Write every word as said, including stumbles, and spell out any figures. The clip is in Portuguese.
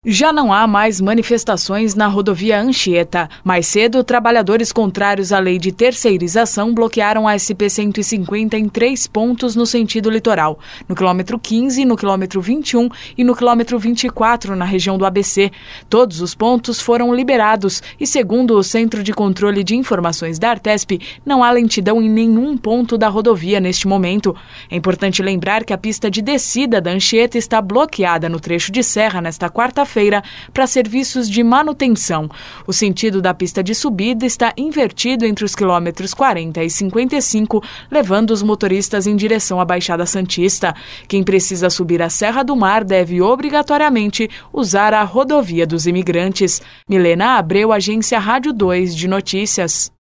Já não há mais manifestações na rodovia Anchieta. Mais cedo, trabalhadores contrários à lei de terceirização bloquearam a S P cento e cinquenta em três pontos no sentido litoral, no quilômetro quinze, no quilômetro vinte e um e no quilômetro vinte e quatro, na região do A B C. Todos os pontos foram liberados e, segundo o Centro de Controle de Informações da Artesp, não há lentidão em nenhum ponto da rodovia neste momento. É importante lembrar que a pista de descida da Anchieta está bloqueada no trecho de serra nesta quarta-feira para serviços de manutenção. O sentido da pista de subida está invertido entre os quilômetros quarenta e cinquenta e cinco, levando os motoristas em direção à Baixada Santista. Quem precisa subir a Serra do Mar deve obrigatoriamente usar a rodovia dos Imigrantes. Milena Abreu, Agência Rádio dois de Notícias.